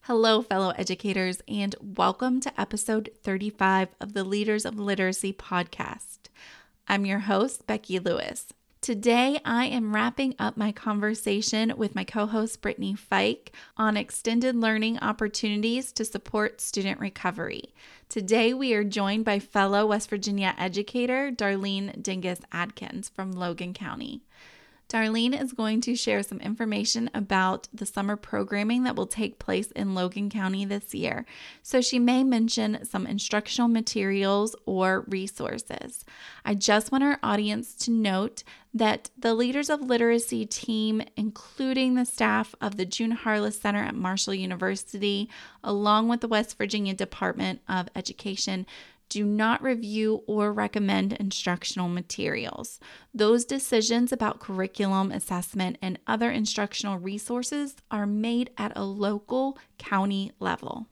Hello, fellow educators, and welcome to episode 35 of the Leaders of Literacy podcast. I'm your host, Becky Lewis. Today, I am wrapping up my conversation with my co-host, Brittany Fike, on extended learning opportunities to support student recovery. Today, we are joined by fellow West Virginia educator, Darlene Dingus-Adkins from Logan County. Darlene is going to share some information about the summer programming that will take place in Logan County this year. So she may mention some instructional materials or resources. I just want our audience to note that the Leaders of Literacy team, including the staff of the June Harless Center at Marshall University, along with the West Virginia Department of Education, do not review or recommend instructional materials. Those decisions about curriculum, assessment, and other instructional resources are made at a local county level.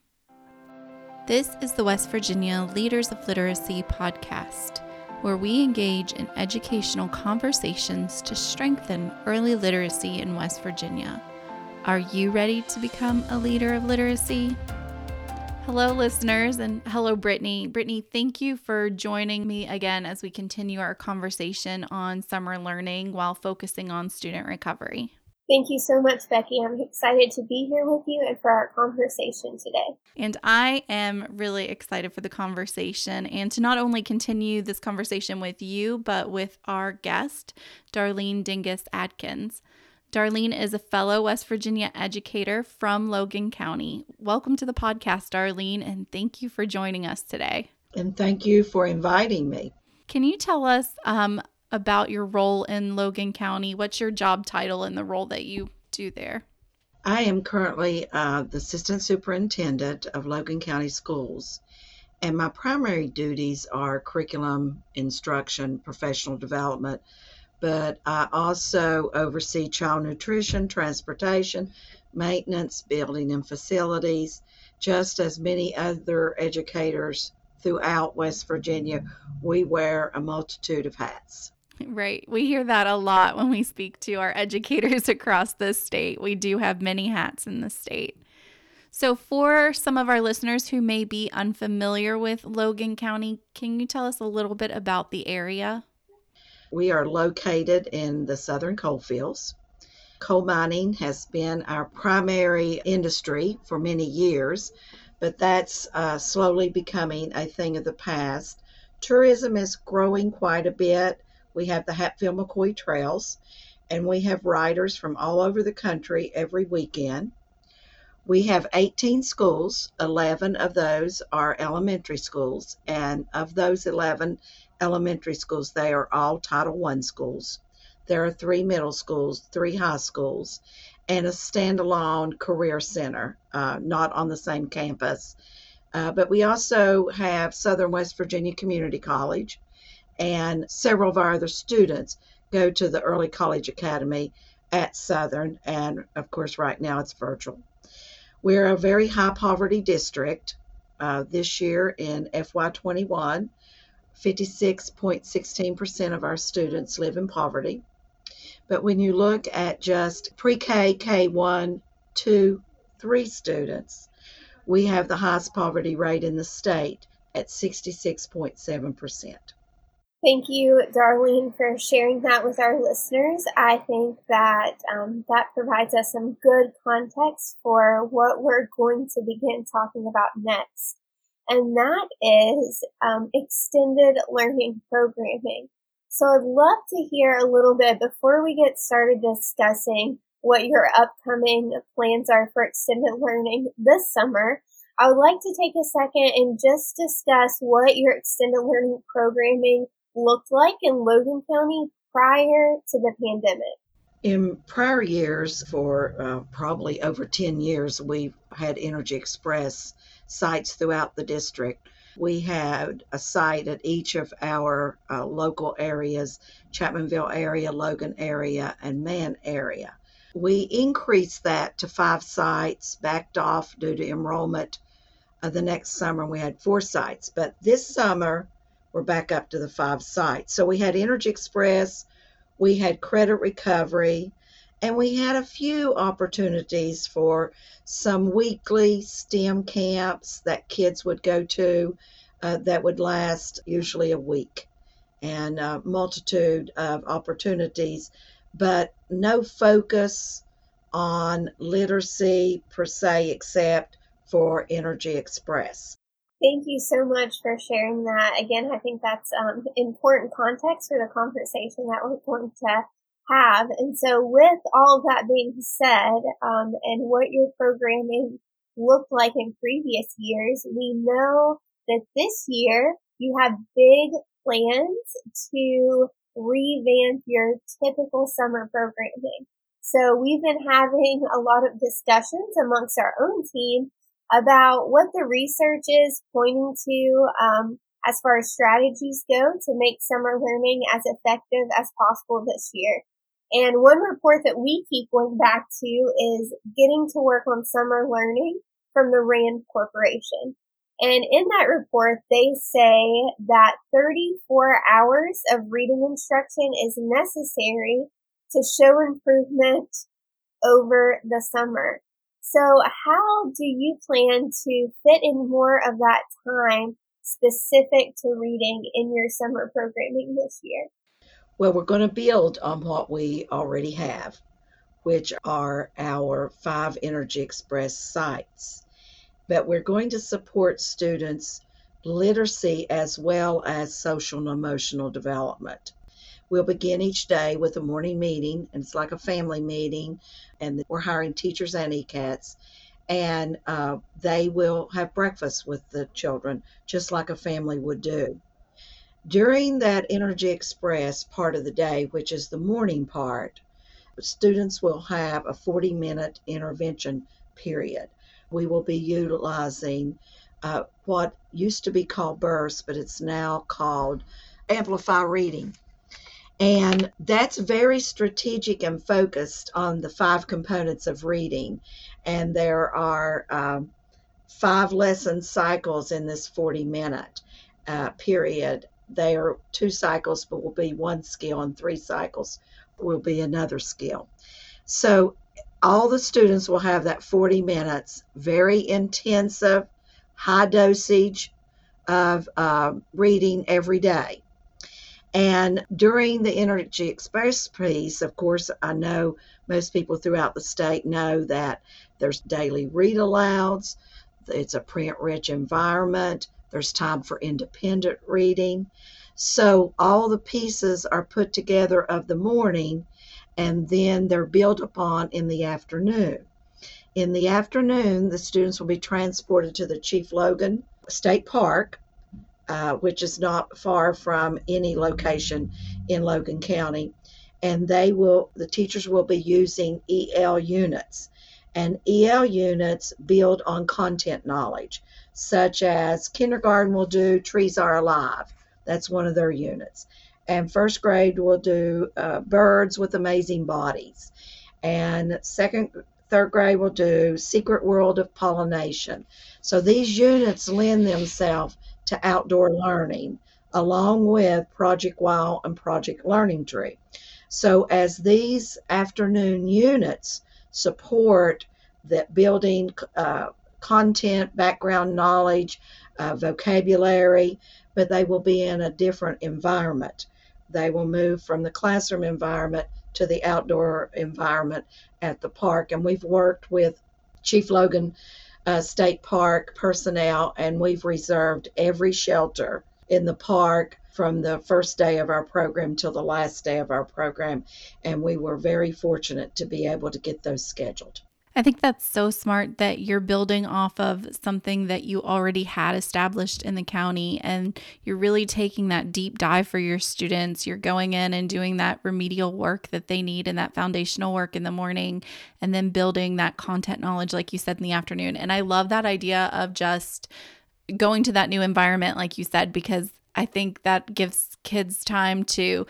This is the West Virginia Leaders of Literacy podcast, where we engage in educational conversations to strengthen early literacy in West Virginia. Are you ready to become a leader of literacy? Hello, listeners, and hello, Brittany. Brittany, thank you for joining me again as we continue our conversation on summer learning while focusing on student recovery. Thank you so much, Becky. I'm excited to be here with you and for our conversation today. And I am really excited for the conversation and to not only continue this conversation with you, but with our guest, Darlene Dingus-Adkins. Darlene is a fellow West Virginia educator from Logan County. Welcome to the podcast, Darlene, and thank you for joining us today. And thank you for inviting me. Can you tell us about your role in Logan County? What's your job title and the role that you do there? I am currently the Assistant Superintendent of Logan County Schools, and my primary duties are curriculum, instruction, professional development, but I also oversee child nutrition, transportation, maintenance, building and facilities. Just as many other educators throughout West Virginia, we wear a multitude of hats. Right. We hear that a lot when we speak to our educators across the state. We do have many hats in the state. So for some of our listeners who may be unfamiliar with Logan County, can you tell us a little bit about the area? We are located in the southern coalfields. Coal mining has been our primary industry for many years, but that's slowly becoming a thing of the past. Tourism is growing quite a bit. We have the Hatfield-McCoy Trails, and we have riders from all over the country every weekend. We have 18 schools. 11 of those are elementary schools, and of those 11 elementary schools, they are all Title I schools. There are 3 middle schools, 3 high schools, and a standalone career center, not on the same campus. But we also have Southern West Virginia Community College, and several of our other students go to the Early College Academy at Southern, and of course right now it's virtual. We're a very high poverty district. This year in FY21, 56.16% of our students live in poverty. But when you look at just pre-K, K1, 2, 3 students, we have the highest poverty rate in the state at 66.7%. Thank you, Darlene, for sharing that with our listeners. I think that that provides us some good context for what we're going to begin talking about next. And that is extended learning programming. So I'd love to hear a little bit before we get started discussing what your upcoming plans are for extended learning this summer. I would like to take a second and just discuss what your extended learning programming looked like in Logan County prior to the pandemic. In prior years, for probably over 10 years, we've had Energy Express sites throughout the district. We had a site at each of our local areas, Chapmanville area, Logan area, and Man area. We increased that to 5 sites, backed off due to enrollment. The next summer we had 4 sites, but this summer we're back up to the 5 sites. So we had Energy Express, we had credit recovery, And we had a few opportunities for some weekly STEM camps that kids would go to that would last usually a week, and a multitude of opportunities, but no focus on literacy per se, except for Energy Express. Thank you so much for sharing that. Again, I think that's important context for the conversation that we're going to have. And so with all of that being said, and what your programming looked like in previous years, we know that this year you have big plans to revamp your typical summer programming. So we've been having a lot of discussions amongst our own team about what the research is pointing to as far as strategies go to make summer learning as effective as possible this year. And one report that we keep going back to is Getting to Work on Summer Learning from the RAND Corporation. And in that report, they say that 34 hours of reading instruction is necessary to show improvement over the summer. So how do you plan to fit in more of that time specific to reading in your summer programming this year? Well, we're going to build on what we already have, which are our 5 Energy Express sites. But we're going to support students' literacy as well as social and emotional development. We'll begin each day with a morning meeting, and it's like a family meeting, and we're hiring teachers and ECATs, and they will have breakfast with the children, just like a family would do. During that Energy Express part of the day, which is the morning part, students will have a 40-minute intervention period. We will be utilizing what used to be called bursts, but it's now called Amplify Reading. And that's very strategic and focused on the 5 components of reading. And there are 5 lesson cycles in this 40-minute period. They are 2 cycles, but will be 1 skill, and 3 cycles will be another skill. So all the students will have that 40 minutes, very intensive, high dosage of reading every day. And during the Energy Express piece, of course, I know most people throughout the state know that there's daily read alouds. It's a print-rich environment. There's time for independent reading. So all the pieces are put together of the morning, and then they're built upon in the afternoon. In the afternoon, the students will be transported to the Chief Logan State Park, which is not far from any location in Logan County, and the teachers will be using EL units. And EL units build on content knowledge, such as kindergarten will do Trees Are Alive. That's one of their units. And first grade will do Birds with Amazing Bodies. And third grade will do Secret World of Pollination. So these units lend themselves to outdoor learning, along with Project WOW and Project Learning Tree. So as these afternoon units support that building content, background knowledge, vocabulary, but they will be in a different environment. They will move from the classroom environment to the outdoor environment at the park. And we've worked with Chief Logan State Park personnel, and we've reserved every shelter in the park from the first day of our program till the last day of our program. And we were very fortunate to be able to get those scheduled. I think that's so smart that you're building off of something that you already had established in the county, and you're really taking that deep dive for your students. You're going in and doing that remedial work that they need and that foundational work in the morning, and then building that content knowledge, like you said, in the afternoon. And I love that idea of just going to that new environment, like you said, because I think that gives kids time to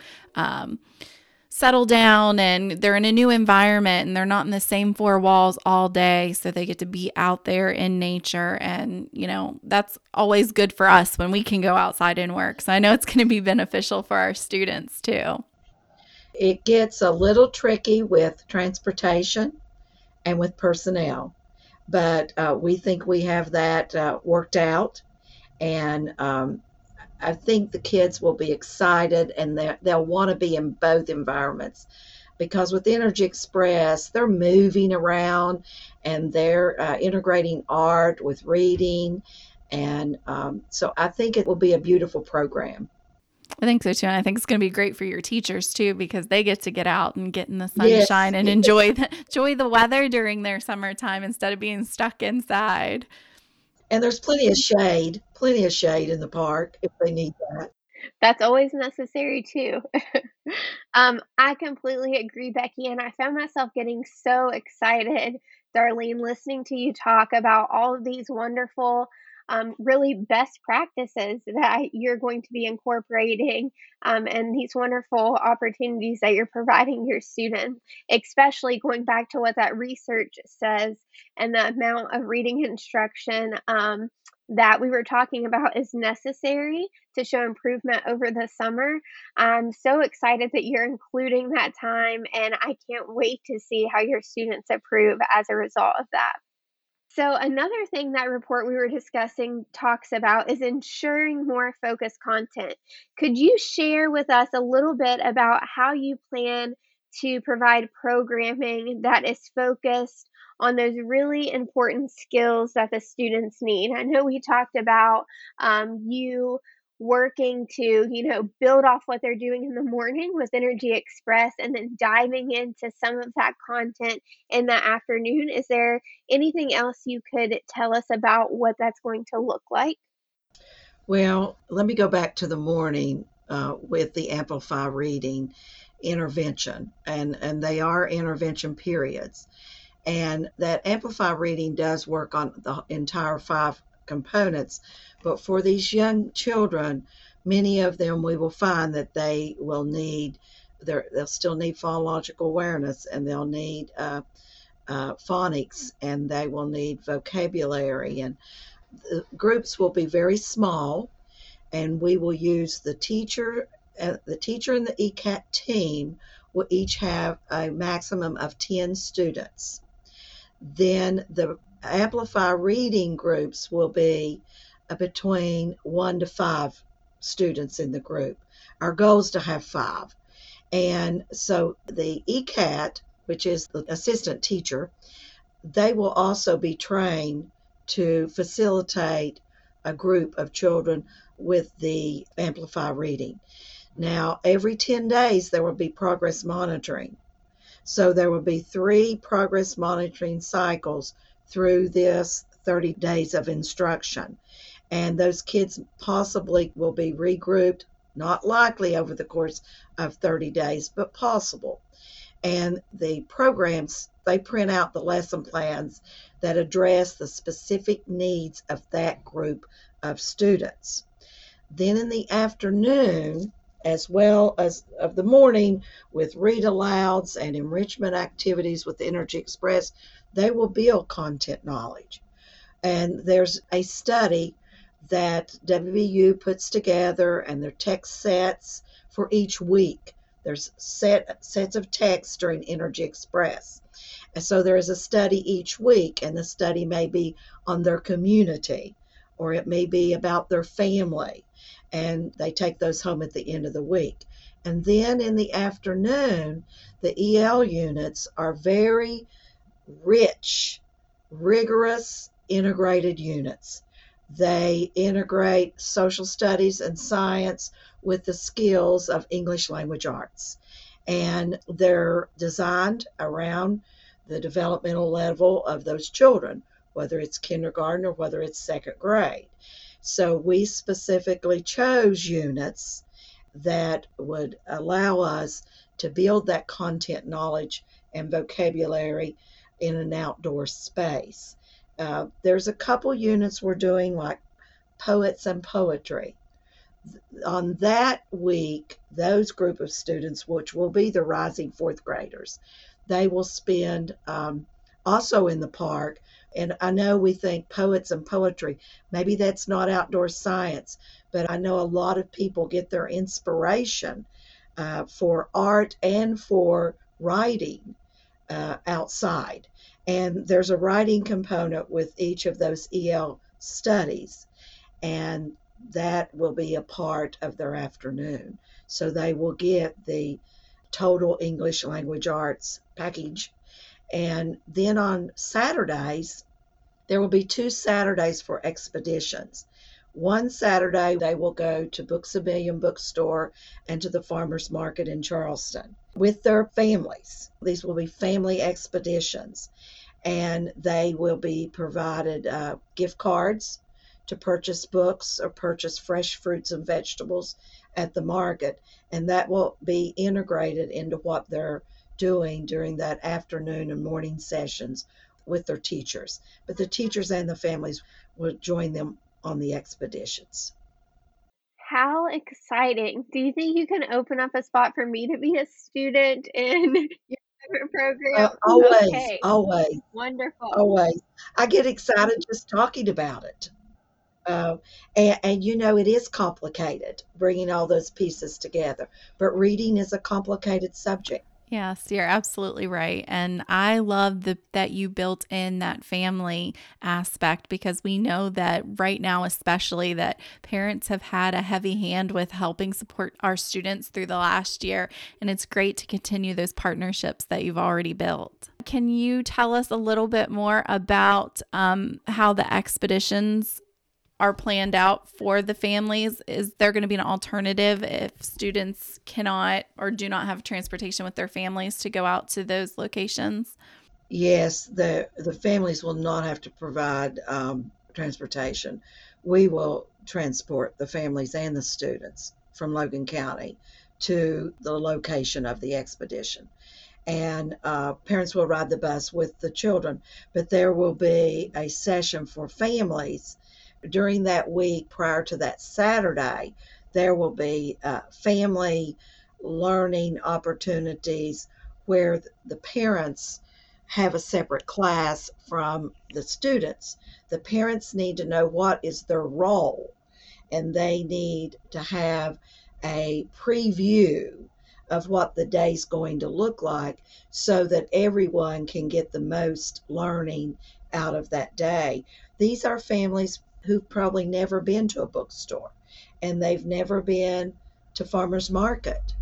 settle down, and they're in a new environment and they're not in the same 4 walls all day. So they get to be out there in nature. And, that's always good for us when we can go outside and work. So I know it's going to be beneficial for our students too. It gets a little tricky with transportation and with personnel, but we think we have that worked out. And I think the kids will be excited and they'll want to be in both environments because with Energy Express, they're moving around and they're integrating art with reading. And so I think it will be a beautiful program. I think so too. And I think it's going to be great for your teachers too, because they get out and get in the Yes. sunshine and enjoy the weather during their summertime instead of being stuck inside. And there's plenty of shade in the park if they need that. That's always necessary too. I completely agree, Becky, and I found myself getting so excited, Darlene, listening to you talk about all of these wonderful, really best practices that you're going to be incorporating, and these wonderful opportunities that you're providing your students, especially going back to what that research says and the amount of reading instruction that we were talking about is necessary to show improvement over the summer. I'm so excited that you're including that time, and I can't wait to see how your students improve as a result of that. So, another thing that report we were discussing talks about is ensuring more focused content. Could you share with us a little bit about how you plan to provide programming that is focused on those really important skills that the students need? I know we talked about you working to, build off what they're doing in the morning with Energy Express and then diving into some of that content in the afternoon. Is there anything else you could tell us about what that's going to look like? Well, let me go back to the morning with the Amplify Reading intervention, and they are intervention periods. And that Amplify Reading does work on the entire 5 components, but for these young children, many of them we will find that they will need, they'll still need phonological awareness, and they'll need phonics, and they will need vocabulary, and the groups will be very small, and we will use the teacher and the ECAT team will each have a maximum of 10 students. Then the Amplify Reading groups will be between 1 to 5 students in the group. Our goal is to have 5. And so the ECAT, which is the assistant teacher, they will also be trained to facilitate a group of children with the Amplify Reading. Now, every 10 days, there will be progress monitoring. So there will be 3 progress monitoring cycles through this 30 days of instruction. And those kids possibly will be regrouped, not likely over the course of 30 days, but possible. And the programs, they print out the lesson plans that address the specific needs of that group of students. Then in the afternoon, as well as of the morning, with read alouds and enrichment activities with Energy Express, they will build content knowledge. And there's a study that WVU puts together, and their text sets for each week. There's sets of text during Energy Express. And so there is a study each week, and the study may be on their community, or it may be about their family, and they take those home at the end of the week. And then in the afternoon, the EL units are very rich, rigorous, integrated units. They integrate social studies and science with the skills of English language arts. And they're designed around the developmental level of those children, whether it's kindergarten or whether it's 2nd grade. So we specifically chose units that would allow us to build that content knowledge and vocabulary in an outdoor space. There's a couple units we're doing, like poets and poetry. On that week, those group of students, which will be the rising 4th graders, they will spend also in the park. And I know we think poets and poetry, maybe that's not outdoor science, but I know a lot of people get their inspiration for art and for writing outside. And there's a writing component with each of those EL studies, and that will be a part of their afternoon. So they will get the total English language arts package. And then on Saturdays, there will be 2 Saturdays for expeditions. One Saturday, they will go to Books A Million bookstore and to the farmers market in Charleston with their families. These will be family expeditions, and they will be provided gift cards to purchase books or purchase fresh fruits and vegetables at the market, and that will be integrated into what they're doing during that afternoon and morning sessions with their teachers. But the teachers and the families will join them on the expeditions. How exciting. Do you think you can open up a spot for me to be a student in your favorite program? Always, Okay, always, wonderful. always. I get excited just talking about it. And you know, it is complicated bringing all those pieces together, but reading is a complicated subject. Yes, you're absolutely right. And I love that you built in that family aspect, because we know that right now, especially, that parents have had a heavy hand with helping support our students through the last year. And it's great to continue those partnerships that you've already built. Can you tell us a little bit more about how the expeditions are planned out for the families? Is there going to be an alternative if students cannot or do not have transportation with their families to go out to those locations? Yes, the families will not have to provide transportation. We will transport the families and the students from Logan County to the location of the expedition. And parents will ride the bus with the children, but there will be a session for families during that week prior to that Saturday. There will be family learning opportunities where the parents have a separate class from the students. The parents need to know what is their role, and they need to have a preview of what the day's going to look like so that everyone can get the most learning out of that day. These are families who've probably never been to a bookstore, and they've never been to farmers market.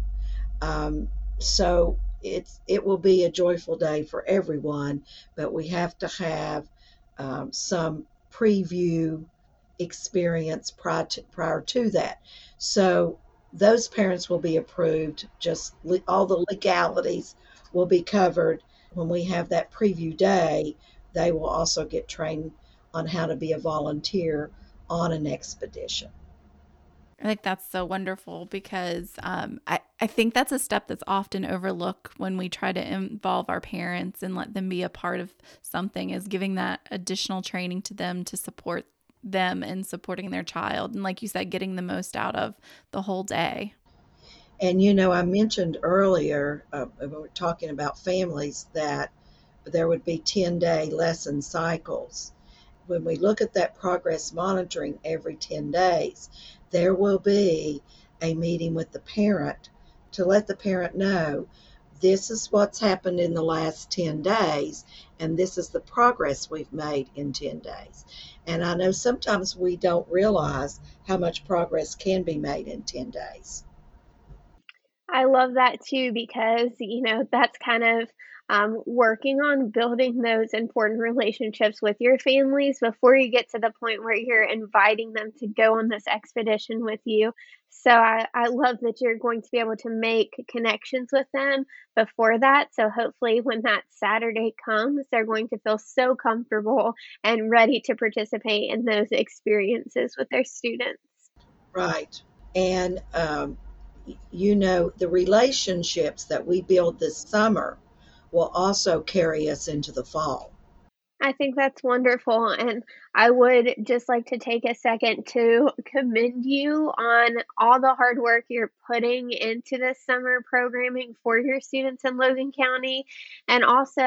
So it will be a joyful day for everyone, but we have to have some preview experience prior to that. So those parents will be approved. Just all the legalities will be covered. When we have that preview day, they will also get trained on how to be a volunteer on an expedition. I think that's so wonderful, because I think that's a step that's often overlooked when we try to involve our parents and let them be a part of something, is giving that additional training to them to support them in supporting their child. And like you said, getting the most out of the whole day. And you know, I mentioned earlier, we were talking about families, that there would be 10-day lesson cycles. When we look at that progress monitoring every 10 days, there will be a meeting with the parent to let the parent know this is what's happened in the last 10 days, and this is the progress we've made in 10 days. And I know sometimes we don't realize how much progress can be made in 10 days. I love that too because, that's kind of working on building those important relationships with your families before you get to the point where you're inviting them to go on this expedition with you. So I love that you're going to be able to make connections with them before that. So hopefully, when that Saturday comes, they're going to feel so comfortable and ready to participate in those experiences with their students. Right. And you know, the relationships that we build this summer will also carry us into the fall. I think that's wonderful, and I would just like to take a second to commend you on all the hard work you're putting into this summer programming for your students in Logan County. And also,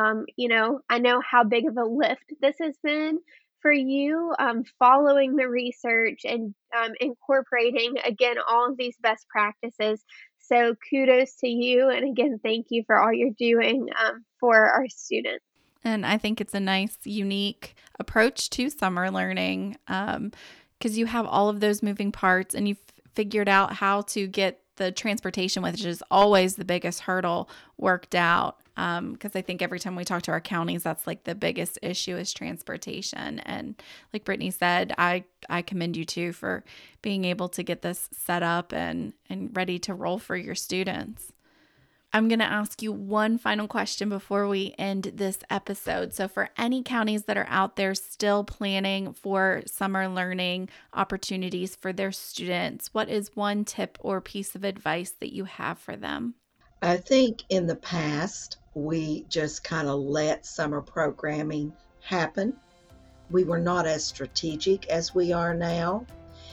I know how big of a lift this has been for you, following the research and incorporating, again, all of these best practices. So kudos to you. And again, thank you for all you're doing for our students. And I think it's a nice, unique approach to summer learning because you have all of those moving parts and you've figured out how to get the transportation, which is always the biggest hurdle, worked out. Because I think every time we talk to our counties, that's like the biggest issue is transportation. And like Brittany said, I commend you too for being able to get this set up and ready to roll for your students. I'm going to ask you one final question before we end this episode. So for any counties that are out there still planning for summer learning opportunities for their students, what is one tip or piece of advice that you have for them? I think in the past, we just kind of let summer programming happen. We were not as strategic as we are now.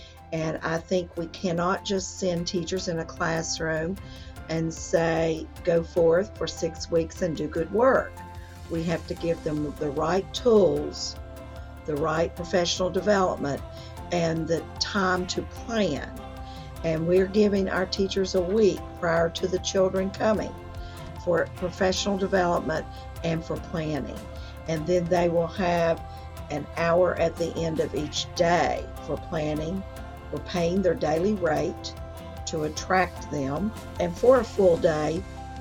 And I think we cannot just send teachers in a classroom and say, go forth for 6 weeks and do good work. We have to give them the right tools, the right professional development, and the time to plan. And we're giving our teachers a week prior to the children coming for professional development and for planning. And then they will have an hour at the end of each day for planning. We're paying their daily rate to attract them. And for a full day,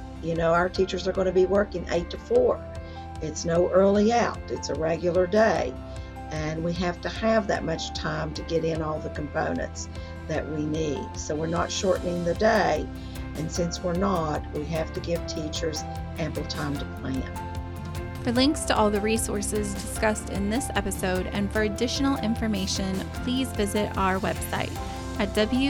our teachers are going to be working 8 to 4. It's no early out. It's a regular day. And we have to have that much time to get in all the components that we need. So we're not shortening the day. And since we're not, we have to give teachers ample time to plan. For links to all the resources discussed in this episode and for additional information, please visit our website at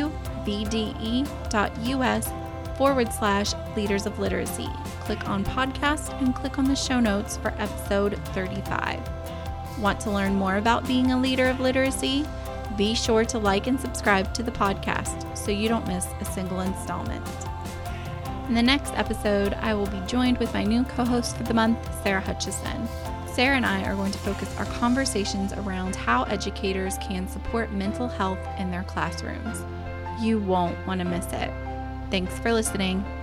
wvde.us/Leaders of Literacy. Click on podcast and click on the show notes for episode 35. Want to learn more about being a leader of literacy? Be sure to like and subscribe to the podcast so you don't miss a single installment. In the next episode, I will be joined with my new co-host for the month, Sarah Hutchison. Sarah and I are going to focus our conversations around how educators can support mental health in their classrooms. You won't want to miss it. Thanks for listening.